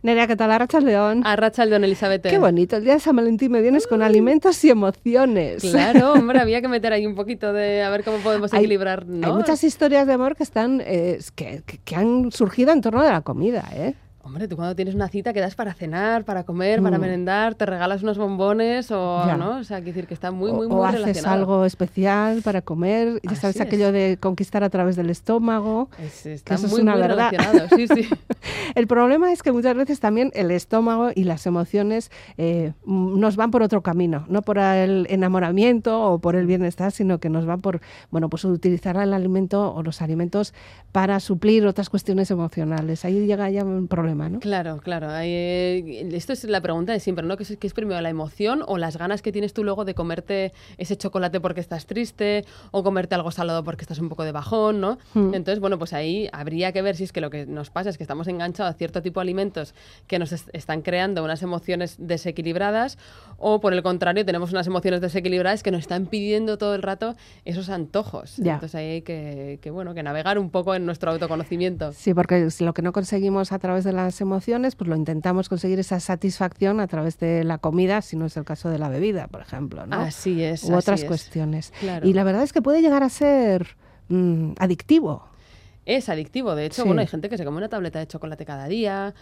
Nerea, ¿qué tal? Arratsaldeon. Arratsaldeon, Elizabeth. Qué bonito, el día de San Valentín me vienes con alimentos y emociones. Claro, hombre, había que meter ahí un poquito de a ver cómo podemos equilibrar, ¿no? Hay muchas historias de amor que están que han surgido en torno de la comida, ¿eh? Hombre, tú cuando tienes una cita quedas para cenar, para comer, para merendar, te regalas unos bombones o, ¿no? O sea, quiere decir que está muy relacionado. Haces algo especial para comer, ya sabes, aquello de conquistar a través del estómago. Está eso muy, es una muy verdad. relacionado, sí, sí. El problema es que muchas veces también el estómago y las emociones nos van por otro camino, no por el enamoramiento o por el bienestar, sino que nos van por, bueno, pues utilizar el alimento o los alimentos para suplir otras cuestiones emocionales. Ahí llega ya un problema, ¿no? Claro. Esto es la pregunta de siempre, ¿no? ¿Qué es primero, la emoción o las ganas que tienes tú luego de comerte ese chocolate porque estás triste o comerte algo salado porque estás un poco de bajón, ¿no? Entonces, bueno, pues ahí habría que ver si es que lo que nos pasa es que estamos enganchados a cierto tipo de alimentos que nos están creando unas emociones desequilibradas o, por el contrario, tenemos unas emociones desequilibradas que nos están pidiendo todo el rato esos antojos. Ya. Entonces ahí hay que navegar un poco en nuestro autoconocimiento. Sí, porque si lo que no conseguimos a través de las emociones, pues lo intentamos conseguir esa satisfacción a través de la comida, si no es el caso de la bebida, por ejemplo, ¿no? Así es. U otras cuestiones. Claro. Y la verdad es que puede llegar a ser adictivo. Es adictivo, de hecho, Sí. hay gente que se come una tableta de chocolate cada día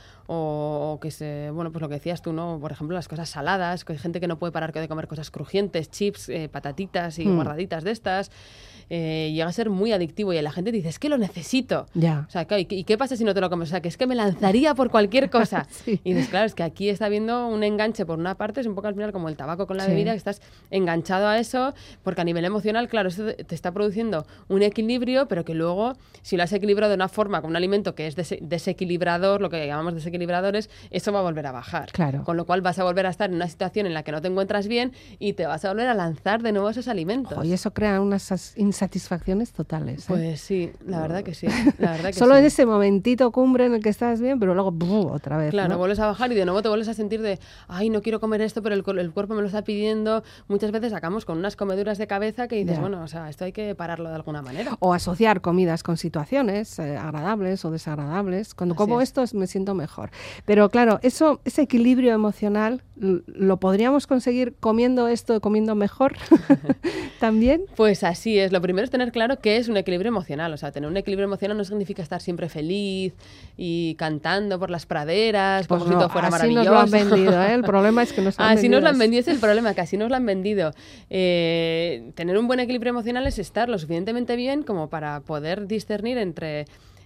o que pues lo que decías tú, ¿no? Por ejemplo, las cosas saladas, que hay gente que no puede parar de comer cosas crujientes, chips, patatitas y guardaditas de estas. Llega a ser muy adictivo y la gente dice, es que lo necesito. Ya. O sea, ¿y qué pasa si no te lo comes? O sea, que es que me lanzaría por cualquier cosa. Sí. Y dices, claro, es que aquí está habiendo un enganche por una parte, es un poco al final como el tabaco con la Sí. bebida, que estás enganchado a eso, porque a nivel emocional, claro, eso te está produciendo un equilibrio, pero que luego, si lo has equilibrado de una forma con un alimento que es desequilibrador, lo que llamamos desequilibradores, eso va a volver a bajar. Claro. Con lo cual vas a volver a estar en una situación en la que no te encuentras bien y te vas a volver a lanzar de nuevo esos alimentos. Y eso crea unas insatisfacciones totales, ¿eh? Pues sí, la verdad que sí. Solo sí. en ese momentito cumbre en el que estás bien, pero luego otra vez. Claro, ¿no? vuelves a bajar y de nuevo te vuelves a sentir de, ay, no quiero comer esto, pero el cuerpo me lo está pidiendo. Muchas veces acabamos con unas comeduras de cabeza que dices, Ya. bueno, o sea, esto hay que pararlo de alguna manera. O asociar comidas con situaciones agradables o desagradables. Cuando como esto me siento mejor. Pero claro, ese equilibrio emocional lo podríamos conseguir comiendo esto, comiendo mejor también. Pues así es. Lo primero es tener claro qué es un equilibrio emocional. O sea, tener un equilibrio emocional no significa estar siempre feliz y cantando por las praderas, Pues como si todo fuera así maravilloso. nos lo han vendido, ¿eh? El problema es que nos han Así vendido nos lo han eso. vendido, ese es el problema, que así nos lo han vendido. Tener un buen equilibrio emocional es estar lo suficientemente bien como para poder discernir entre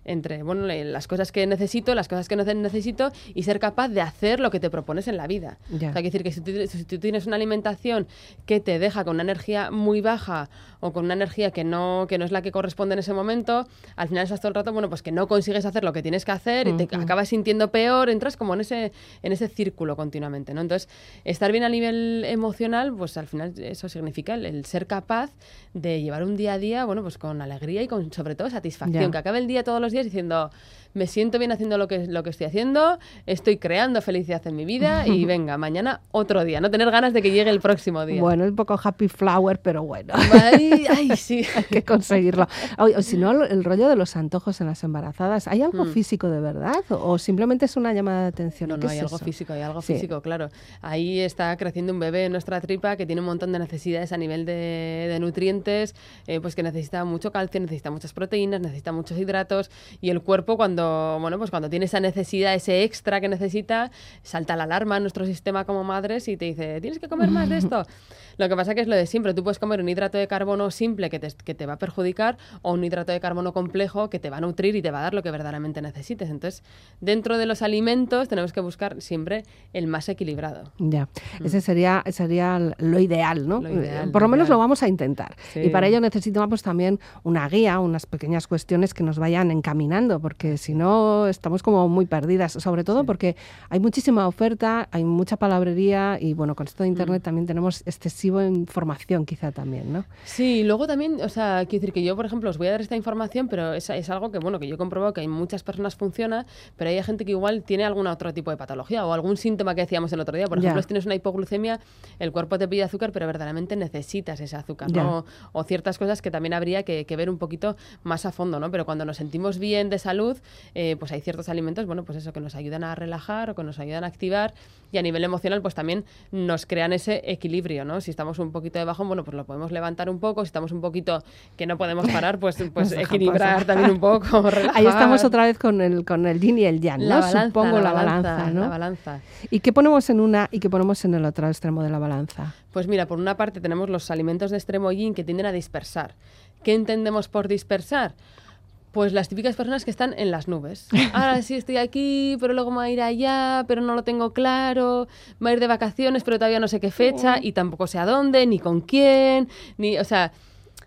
las cosas que necesito, las cosas que no necesito y ser capaz de hacer lo que te propones en la vida. Ya. O sea, quiere decir que si tú tienes una alimentación que te deja con una energía muy baja o con una energía que no es la que corresponde en ese momento, al final estás todo el rato, pues que no consigues hacer lo que tienes que hacer y te acabas sintiendo peor, entras como en ese círculo continuamente, ¿no? Entonces, estar bien a nivel emocional, pues al final eso significa el ser capaz de llevar un día a día, pues con alegría y con sobre todo satisfacción, Ya. que acabe el día todos los días diciendo, me siento bien haciendo lo que estoy haciendo, estoy creando felicidad en mi vida y venga, mañana otro día, no tener ganas de que llegue el próximo día. Bueno, es un poco happy flower, pero bueno. Ay, sí. Hay que conseguirlo. O si no, el rollo de los antojos en las embarazadas, ¿hay algo físico de verdad o simplemente es una llamada de atención? No, ¿Qué hay es algo eso? físico, Sí. claro. Ahí está creciendo un bebé en nuestra tripa que tiene un montón de necesidades a nivel de nutrientes, pues que necesita mucho calcio, necesita muchas proteínas, necesita muchos hidratos y el cuerpo cuando tiene esa necesidad, ese extra que necesita, salta la alarma en nuestro sistema como madres y te dice, tienes que comer más de esto. Lo que pasa que es lo de siempre, tú puedes comer un hidrato de carbono simple que te va a perjudicar o un hidrato de carbono complejo que te va a nutrir y te va a dar lo que verdaderamente necesites. Entonces, dentro de los alimentos tenemos que buscar siempre el más equilibrado. Ya, ese sería lo ideal, ¿no? Lo ideal, Por lo menos ideal. lo vamos a intentar. Sí. Y para ello necesitamos también una guía, unas pequeñas cuestiones que nos vayan encaminando, porque si no estamos como muy perdidas, sobre todo porque hay muchísima oferta, hay mucha palabrería y con esto de Internet también tenemos excesiva información quizá también, ¿no? Sí, luego también, quiero decir que yo, por ejemplo, os voy a dar esta información, pero es algo que yo he comprobado que en muchas personas funciona, pero hay gente que igual tiene algún otro tipo de patología o algún síntoma que decíamos el otro día. Por ejemplo, si tienes una hipoglucemia, el cuerpo te pide azúcar, pero verdaderamente necesitas ese azúcar, ¿no? O ciertas cosas que también habría que ver un poquito más a fondo, ¿no? Pero cuando nos sentimos bien de salud, pues hay ciertos alimentos, bueno, pues eso, que nos ayudan a relajar o que nos ayudan a activar, y a nivel emocional pues también nos crean ese equilibrio, ¿no? Si estamos un poquito de bajón, bueno, pues lo podemos levantar un poco, si estamos un poquito que no podemos parar, pues equilibrar también un poco, relajar. Ahí estamos otra vez con el yin y el yang, ¿no? Supongo la balanza, ¿no? La balanza. ¿Y qué ponemos en una y qué ponemos en el otro extremo de la balanza? Pues mira, por una parte tenemos los alimentos de extremo yin que tienden a dispersar. ¿Qué entendemos por dispersar? Pues las típicas personas que están en las nubes. Ahora sí estoy aquí, pero luego me voy a ir allá, pero no lo tengo claro. Me voy a ir de vacaciones, pero todavía no sé qué fecha y tampoco sé a dónde, ni con quién, ni, o sea,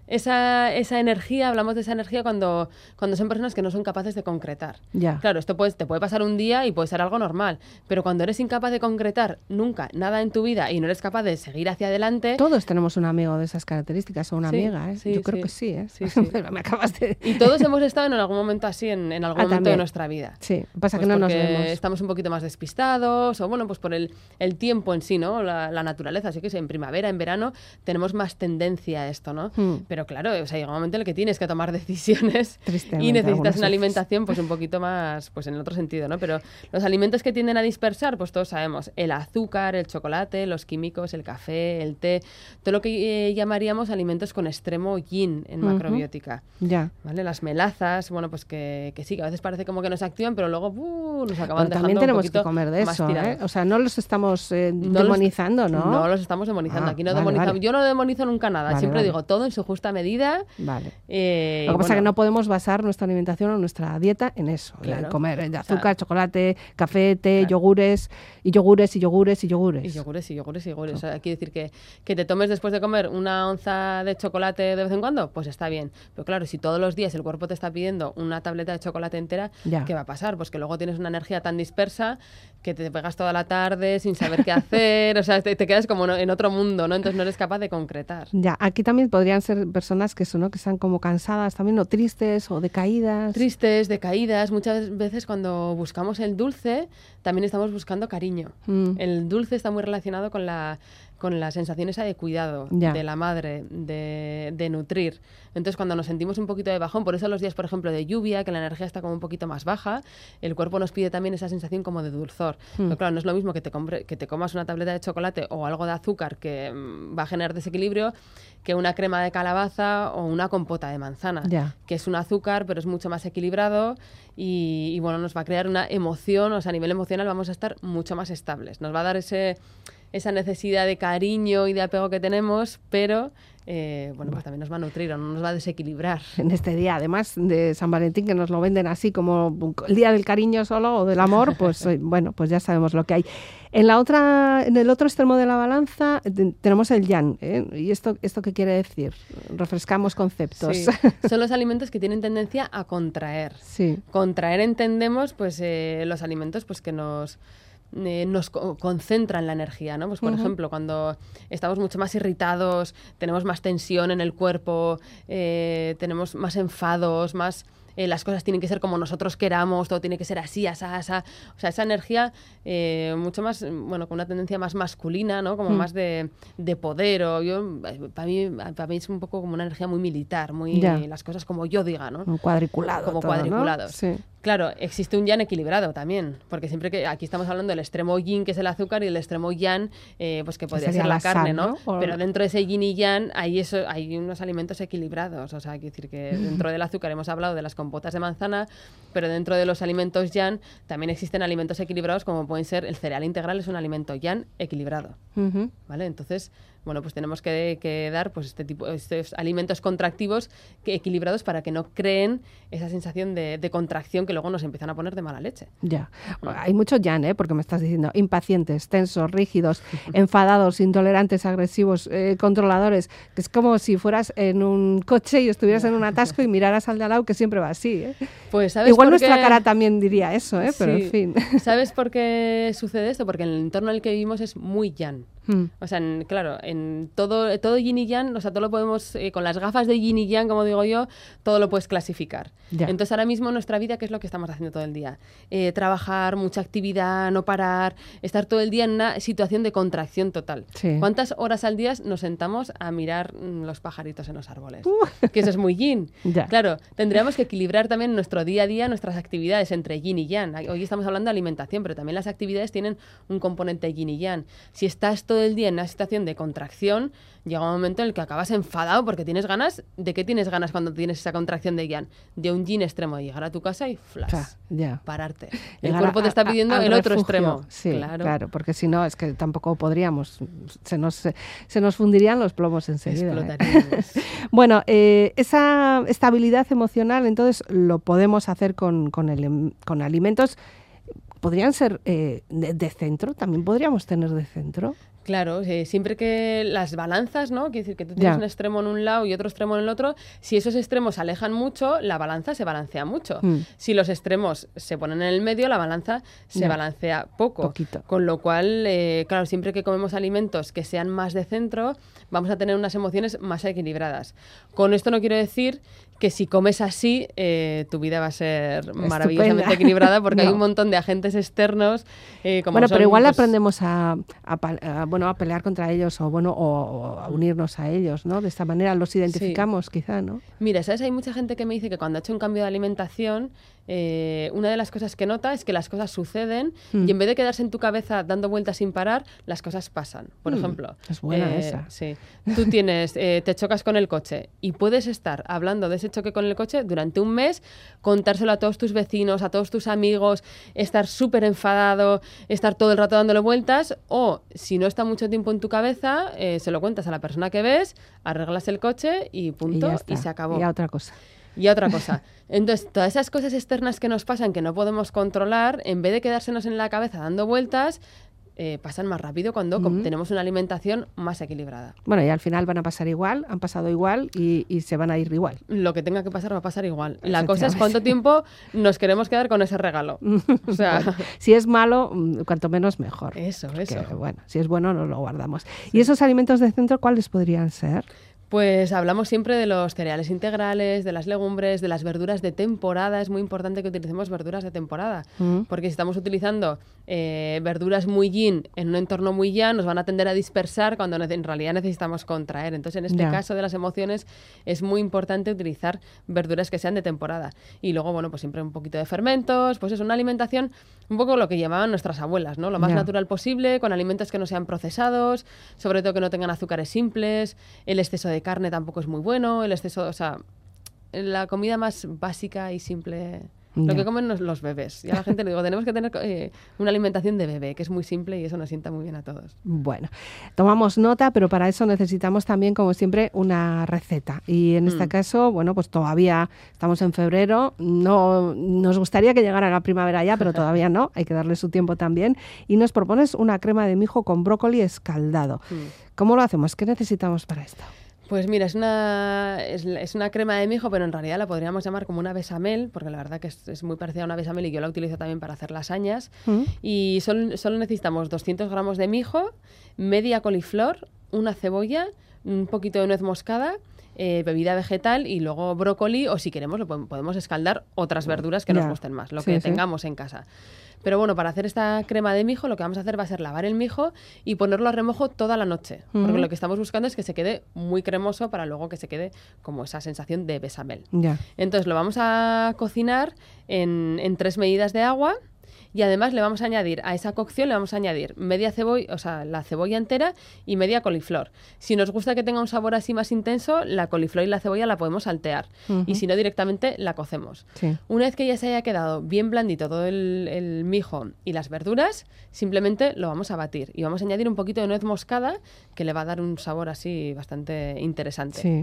esa energía, hablamos de esa energía cuando son personas que no son capaces de concretar. Ya. Claro, esto te puede pasar un día y puede ser algo normal, pero cuando eres incapaz de concretar nunca nada en tu vida y no eres capaz de seguir hacia adelante... Todos tenemos un amigo de esas características o una amiga, ¿eh? Sí, yo creo que sí, ¿eh? Sí, sí. Pero me acabas de... Y todos hemos estado en algún momento así, en algún momento también de nuestra vida. Sí, pasa Pues que no nos porque vemos. estamos un poquito más despistados, o bueno, pues por el tiempo en sí, ¿no? La naturaleza, así que en primavera, en verano, tenemos más tendencia a esto, ¿no? Pero claro, o sea, llega un momento en el que tienes que tomar decisiones y necesitas una alimentación pues un poquito más, pues en el otro sentido, ¿no? Pero los alimentos que tienden a dispersar, pues todos sabemos, el azúcar, el chocolate, los químicos, el café, el té, todo lo que llamaríamos alimentos con extremo yin en macrobiótica. Ya. ¿Vale? Las melazas, bueno, pues que sí, que a veces parece como que nos activan, pero luego nos acaban Pero dejando también tenemos un poquito que comer de eso, tirados. O sea, no los estamos demonizando, ¿no? No los estamos demonizando. Aquí no vale, demonizamos. vale. Yo no demonizo nunca nada. Vale, Siempre vale. digo todo en su justa medida. Vale. Lo que pasa es que no podemos basar nuestra alimentación o nuestra dieta en eso. Claro. Comer de azúcar, chocolate, café, té, yogures, y yogures, y yogures, y yogures. Y yogures, y yogures, y yogures. O sea, quiere decir que te tomes después de comer una onza de chocolate de vez en cuando, pues está bien. Pero claro, si todos los días el cuerpo te está pidiendo una tableta de chocolate entera, Ya. ¿qué va a pasar? Pues que luego tienes una energía tan dispersa que te pegas toda la tarde sin saber qué hacer. O sea, te quedas como en otro mundo, ¿no? Entonces no eres capaz de concretar. Ya, aquí también podrían ser personas que son, ¿no? Que están como cansadas también, o tristes, o decaídas. Tristes, decaídas. Muchas veces cuando buscamos el dulce, también estamos buscando cariño. El dulce está muy relacionado con la sensación esa de cuidado, Ya. de la madre, de nutrir. Entonces, cuando nos sentimos un poquito de bajón, por eso los días, por ejemplo, de lluvia, que la energía está como un poquito más baja, el cuerpo nos pide también esa sensación como de dulzor. Pero claro, no es lo mismo que te comas una tableta de chocolate o algo de azúcar que va a generar desequilibrio que una crema de calabaza o una compota de manzana, Ya. que es un azúcar, pero es mucho más equilibrado y bueno, nos va a crear una emoción, o sea, a nivel emocional vamos a estar mucho más estables. Nos va a dar esa necesidad de cariño y de apego que tenemos, pero bueno, pues también nos va a nutrir o no nos va a desequilibrar. En este día, además de San Valentín, que nos lo venden así como el día del cariño solo o del amor, pues bueno, pues ya sabemos lo que hay. En el otro extremo de la balanza tenemos el yang, ¿eh? ¿Y esto qué quiere decir? Refrescamos conceptos. Sí. Son los alimentos que tienen tendencia a contraer. Sí. Contraer entendemos pues los alimentos pues que nos concentran la energía, ¿no? Pues por ejemplo, cuando estamos mucho más irritados, tenemos más tensión en el cuerpo, tenemos más enfados, más las cosas tienen que ser como nosotros queramos, todo tiene que ser así, asá, asá. O sea, esa energía mucho más, bueno, con una tendencia más masculina, ¿no? Como más de poder. Para mí es un poco como una energía muy militar, muy las cosas como yo diga, ¿no? Un cuadriculado. Como todo, cuadriculados. ¿no? Sí. Claro, existe un yang equilibrado también, porque siempre que aquí estamos hablando del extremo yin, que es el azúcar, y el extremo yang, pues que podría ser la carne, ¿no? Pero dentro de ese yin y yang hay unos alimentos equilibrados. O sea, hay que decir que dentro del azúcar hemos hablado de las compotas de manzana, pero dentro de los alimentos yang también existen alimentos equilibrados, como pueden ser el cereal integral, es un alimento yang equilibrado. ¿Vale? Entonces, bueno, pues tenemos que dar pues estos alimentos contractivos equilibrados para que no creen esa sensación de contracción que luego nos empiezan a poner de mala leche. Ya. Hay mucho yang, porque me estás diciendo impacientes, tensos, rígidos, enfadados, intolerantes, agresivos, controladores, que es como si fueras en un coche y estuvieras en un atasco y miraras al de al lado, que siempre va así, ¿eh? Pues, ¿sabes igual por nuestra qué? cara también diría eso, pero Sí. en fin. ¿Sabes por qué sucede esto? Porque el entorno en el que vivimos es muy yang. O sea, claro, en todo yin y yang, o sea, todo lo podemos, con las gafas de yin y yang, como digo yo, todo lo puedes clasificar. Ya. Entonces, ahora mismo en nuestra vida, ¿qué es lo que estamos haciendo todo el día? Trabajar, mucha actividad, no parar, estar todo el día en una situación de contracción total. Sí. ¿Cuántas horas al día nos sentamos a mirar los pajaritos en los árboles? Que eso es muy yin. Ya. Claro, tendríamos que equilibrar también nuestro día a día, nuestras actividades entre yin y yang. Hoy estamos hablando de alimentación, pero también las actividades tienen un componente yin y yang. Si estás todo el día en una situación de contracción, llega un momento en el que acabas enfadado porque tienes ganas. ¿De qué tienes ganas cuando tienes esa contracción de yang? De un yin extremo, de llegar a tu casa y flash, ya. pararte. El Llegar cuerpo te está pidiendo el otro refugio. extremo. Sí, claro, porque si no, es que tampoco podríamos. Se nos fundirían los plomos enseguida. Explotaríamos. Bueno, esa estabilidad emocional, entonces, lo podemos hacer con alimentos. ¿Podrían ser de centro? ¿También podríamos tener de centro? Claro, siempre que las balanzas, ¿no? Quiere decir que tú tienes un extremo en un lado y otro extremo en el otro. Si esos extremos se alejan mucho, la balanza se balancea mucho. Si los extremos se ponen en el medio, la balanza se balancea Poquito. Con lo cual, claro, siempre que comemos alimentos que sean más de centro, vamos a tener unas emociones más equilibradas. Con esto no quiero decir que si comes así, tu vida va a ser maravillosamente equilibrada, porque hay un montón de agentes externos. Pero igual aprendemos a pelear contra ellos o a unirnos a ellos, ¿no? De esta manera los identificamos, quizá, ¿no? Mira, ¿sabes? Hay mucha gente que me dice que cuando ha hecho un cambio de alimentación, una de las cosas que nota es que las cosas suceden y en vez de quedarse en tu cabeza dando vueltas sin parar, las cosas pasan. Por ejemplo, es buena esa. Sí. Tú te chocas con el coche y puedes estar hablando de ese choque con el coche durante un mes, contárselo a todos tus vecinos, a todos tus amigos, estar súper enfadado, estar todo el rato dándole vueltas, o si no está mucho tiempo en tu cabeza, se lo cuentas a la persona que ves, arreglas el coche y punto, y se acabó. Y a otra cosa. Entonces, todas esas cosas externas que nos pasan, que no podemos controlar, en vez de quedársenos en la cabeza dando vueltas, pasan más rápido cuando tenemos una alimentación más equilibrada. Bueno, y al final van a pasar igual, han pasado igual y se van a ir igual. Lo que tenga que pasar va a pasar igual. La cosa es cuánto tiempo nos queremos quedar con ese regalo. O sea, bueno, si es malo, cuanto menos mejor. Eso. Bueno, si es bueno, nos lo guardamos. Sí. ¿Y esos alimentos de centro cuáles podrían ser? Pues hablamos siempre de los cereales integrales, de las legumbres, de las verduras de temporada. Es muy importante que utilicemos verduras de temporada, porque si estamos utilizando verduras muy yin en un entorno muy yang, nos van a tender a dispersar cuando en realidad necesitamos contraer. Entonces, en este caso de las emociones, es muy importante utilizar verduras que sean de temporada. Y luego, bueno, pues siempre un poquito de fermentos, pues es una alimentación un poco lo que llamaban nuestras abuelas, ¿no? Lo más natural posible, con alimentos que no sean procesados, sobre todo que no tengan azúcares simples, el exceso de carne tampoco es muy bueno, el exceso, o sea, la comida más básica y simple, lo que comen los bebés. Y a la gente le digo, tenemos que tener una alimentación de bebé, que es muy simple y eso nos sienta muy bien a todos. Bueno, tomamos nota, pero para eso necesitamos también, como siempre, una receta. Y en este caso, bueno, pues todavía estamos en febrero, no nos gustaría que llegara la primavera ya, pero todavía no, hay que darle su tiempo también. Y nos propones una crema de mijo con brócoli escaldado. ¿Cómo lo hacemos? ¿Qué necesitamos para esto? Pues mira, es una crema de mijo, pero en realidad la podríamos llamar como una bechamel, porque la verdad que es muy parecida a una bechamel y yo la utilizo también para hacer lasañas. Y solo necesitamos 200 gramos de mijo, media coliflor, una cebolla, un poquito de nuez moscada, bebida vegetal y luego brócoli, o si queremos podemos escaldar otras verduras que nos gusten más, lo que tengamos en casa. Pero bueno, para hacer esta crema de mijo lo que vamos a hacer va a ser lavar el mijo y ponerlo a remojo toda la noche. Porque lo que estamos buscando es que se quede muy cremoso para luego que se quede como esa sensación de bechamel. Entonces lo vamos a cocinar en 3 medidas de agua. Y además le vamos a añadir, a esa cocción le vamos a añadir media cebolla, o sea, la cebolla entera y media coliflor. Si nos gusta que tenga un sabor así más intenso, la coliflor y la cebolla la podemos saltear. Y si no, directamente la cocemos. Una vez que ya se haya quedado bien blandito todo el mijo y las verduras, simplemente lo vamos a batir. Y vamos a añadir un poquito de nuez moscada, que le va a dar un sabor así bastante interesante.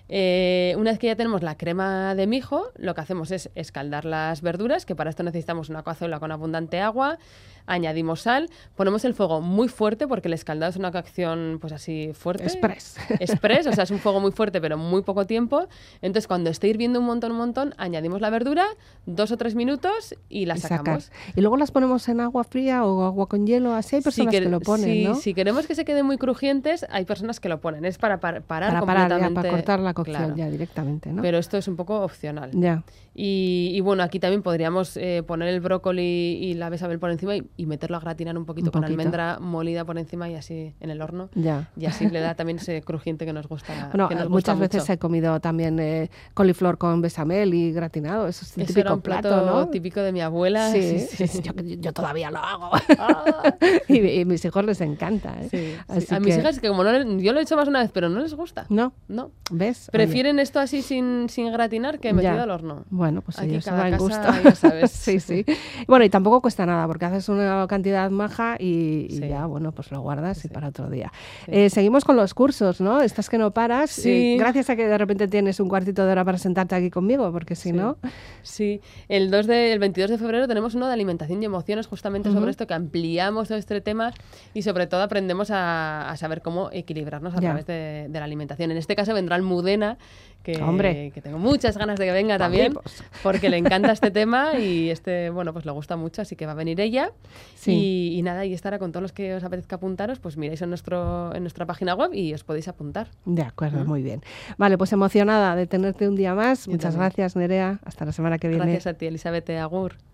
Una vez que ya tenemos la crema de mijo, lo que hacemos es escaldar las verduras, que para esto necesitamos una cazuela con abundante bastante agua, añadimos sal, ponemos el fuego muy fuerte porque el escaldado es una cocción pues así fuerte. Express, o sea, es un fuego muy fuerte pero muy poco tiempo. Entonces cuando esté hirviendo un montón, añadimos la verdura, 2 o 3 minutos y la sacamos. Y luego las ponemos en agua fría o agua con hielo, así hay personas que lo ponen, ¿no? Si queremos que se queden muy crujientes, hay personas que lo ponen. Es para parar completamente. Para cortar la cocción, claro. Ya directamente, ¿no? Pero esto es un poco opcional. Ya. Y bueno, aquí también podríamos poner el brócoli y la bechamel por encima y meterlo a gratinar un poquito con almendra molida por encima y así en el horno. Ya. Y así le da también ese crujiente que nos gusta. Bueno, que nos muchas gusta veces mucho. he comido también coliflor con bechamel y gratinado. Eso es el típico era un plato, ¿no? Típico de mi abuela. Sí. Yo todavía lo hago. y a mis hijos les encanta. A mis hijas, que como yo lo he hecho más una vez, pero no les gusta. No. ¿Ves? Prefieren esto así sin gratinar que metido al horno. Bueno, pues aquí ellos se cada dan casa, gusto. ya sabes. Sí. Bueno, y tampoco cuesta nada, porque haces una cantidad maja y ya, bueno, pues lo guardas y para otro día. Seguimos con los cursos, ¿no? Estás que no paras. Sí. Gracias a que de repente tienes un cuartito de hora para sentarte aquí conmigo, porque si no... Sí. El 22 de febrero tenemos uno de alimentación y emociones justamente sobre esto, que ampliamos todo este tema y sobre todo aprendemos a saber cómo equilibrarnos a través de la alimentación. En este caso vendrá Almudena, que tengo muchas ganas de que venga también, porque le encanta este tema y pues le gusta mucho, así que va a venir ella. Y nada, y estará con todos los que os apetezca apuntaros, pues miráis en nuestra página web y os podéis apuntar. De acuerdo, muy bien. Vale, pues emocionada de tenerte un día más. Muchas gracias, Nerea. Hasta la semana que viene. Gracias a ti, Elizabeth. Agur.